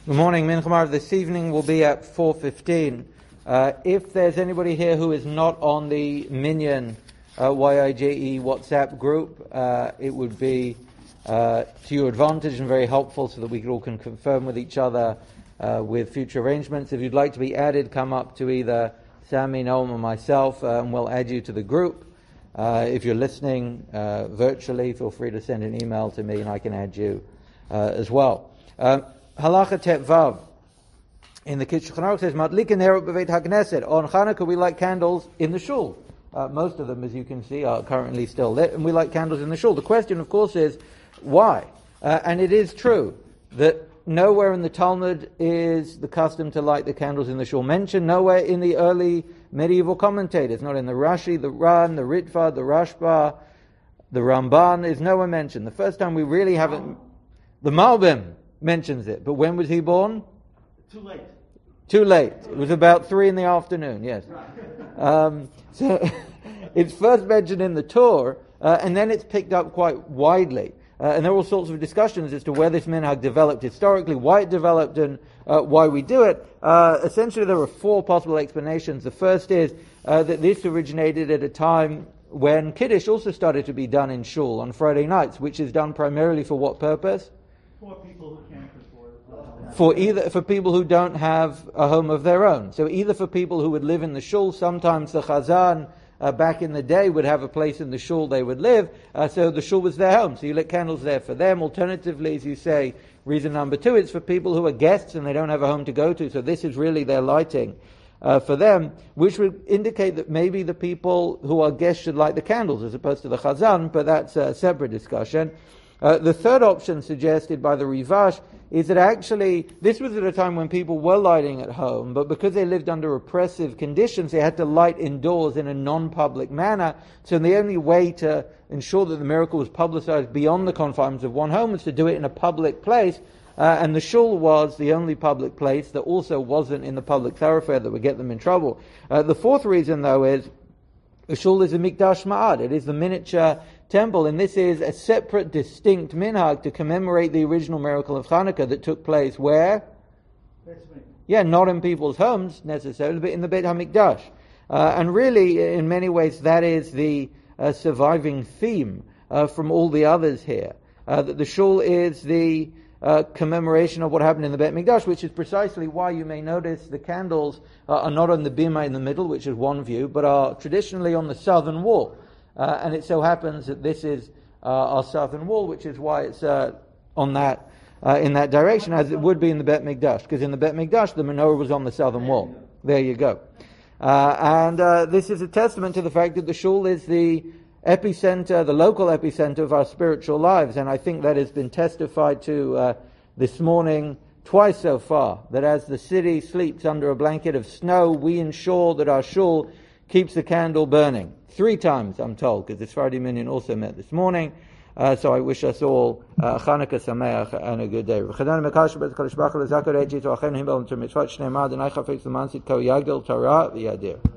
Good morning, Mincha this evening will be at 4:15. If there's anybody here who is not on the Minyan YIJE WhatsApp group, it would be to your advantage and very helpful so that we all can confirm with each other with future arrangements. If you'd like to be added, come up to either Sammy, Noam, or myself, and we'll add you to the group. If you're listening virtually, feel free to send an email to me and I can add you as well. Halacha Tet Vav in the Shulchan Aruch says, Madlikin Nerot B'Veit HaKnesset. On Chanukah we light candles in the shul. Most of them, as you can see, are currently still lit, and we light candles in the shul. The question, of course, is why? And it is true that nowhere in the Talmud is the custom to light the candles in the shul mentioned. Nowhere in the early medieval commentators, not in the Rashi, the Ran, the Ritva, the Rashba, the Ramban, is nowhere mentioned. The first time we really haven't... The Malbim mentions it, but when was he born? Too late. It was about 3 p.m, yes. So it's first mentioned in the Torah, and then it's picked up quite widely. And there are all sorts of discussions as to where this minhag developed historically, why it developed, and why we do it. Essentially, there are 4 possible explanations. The first is that this originated at a time when Kiddush also started to be done in shul on Friday nights, which is done primarily for what purpose? For people who can't afford. For people who don't have a home of their own. So either for people who would live in the shul, sometimes the chazan back in the day would have a place in the shul they would live, so the shul was their home. So you lit candles there for them. Alternatively, as you say, reason number 2, it's for people who are guests and they don't have a home to go to, so this is really their lighting for them, which would indicate that maybe the people who are guests should light the candles as opposed to the chazan, but that's a separate discussion. The third option suggested by the Rivash is that actually this was at a time when people were lighting at home, but because they lived under oppressive conditions, they had to light indoors in a non-public manner. So the only way to ensure that the miracle was publicized beyond the confines of one home was to do it in a public place. And the shul was the only public place that also wasn't in the public thoroughfare that would get them in trouble. The fourth reason, though, is the shul is a mikdash ma'ad. It is the miniature temple, and this is a separate, distinct minhag to commemorate the original miracle of Chanukah that took place where? Yeah, not in people's homes necessarily, but in the Beit HaMikdash. And really, in many ways, that is the surviving theme from all the others here. That the shul is the commemoration of what happened in the Beit HaMikdash, which is precisely why you may notice the candles are not on the bima in the middle, which is one view, but are traditionally on the southern wall. And it so happens that this is our southern wall, which is why it's on that in that direction, as it would be in the Beit Mikdash, because in the Beit Mikdash the menorah was on the southern wall. There you go. And this is a testament to the fact that the shul is the epicenter, the local epicenter of our spiritual lives, and I think that has been testified to this morning twice so far. That as the city sleeps under a blanket of snow, we ensure that our shul keeps the candle burning. 3 times, I'm told, because the Sephardi Minyan also met this morning. So I wish us all Chanukah Sameach and a good day.